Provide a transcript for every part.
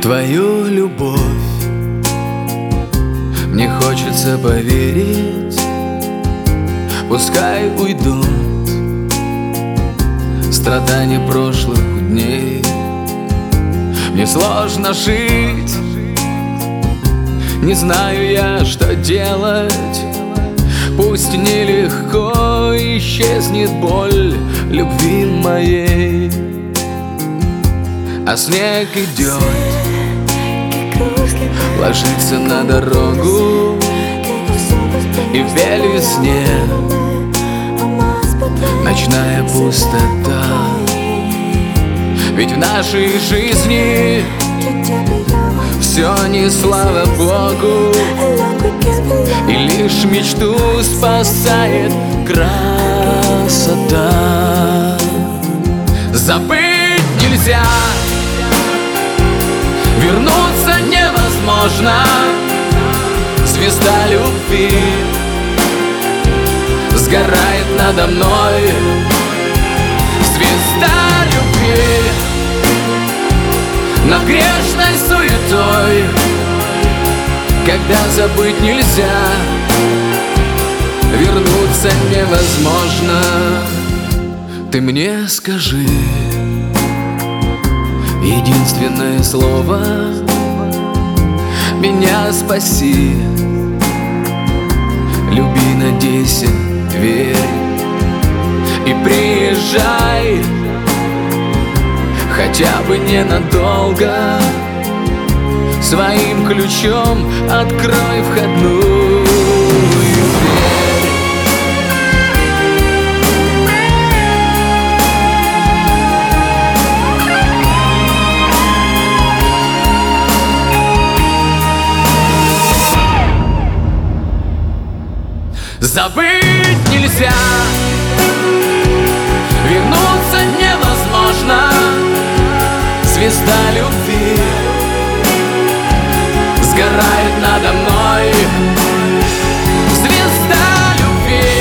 твою любовь мне хочется поверить. Пускай уйдут страдания прошлых дней. Мне сложно жить, не знаю я, что делать. Пусть нелегко исчезнет боль любви моей, а снег идет, ложится на дорогу, и в весне ночная пустота. Ведь в нашей жизни все не слава Богу, и лишь мечту спасает красота. Забыть нельзя, вернуться невозможно. Звезда любви сгорает надо мной. Звезда любви над грешной суетой. Когда забыть нельзя, вернуться невозможно. Ты мне скажи единственное слово, меня спаси. Люби, надейся, верь и приезжай, хотя бы ненадолго. Своим ключом открой входную дверь. Забыть нельзя, вернуться невозможно. Звезда любви сгорает надо мной. Звезда любви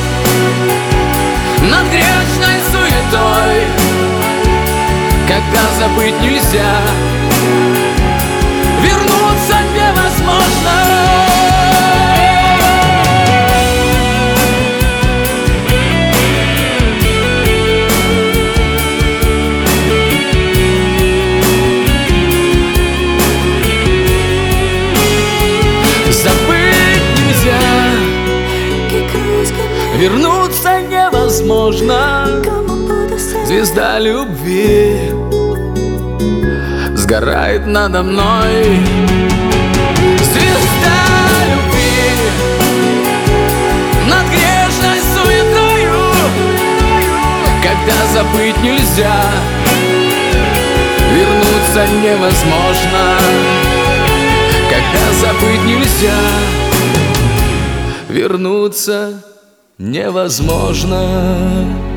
над грешной суетой. Когда забыть нельзя, вернуться невозможно. Вернуться невозможно. Звезда любви сгорает надо мной. Звезда любви над грешной суетою. Когда забыть нельзя, вернуться невозможно. Когда забыть нельзя, вернуться невозможно.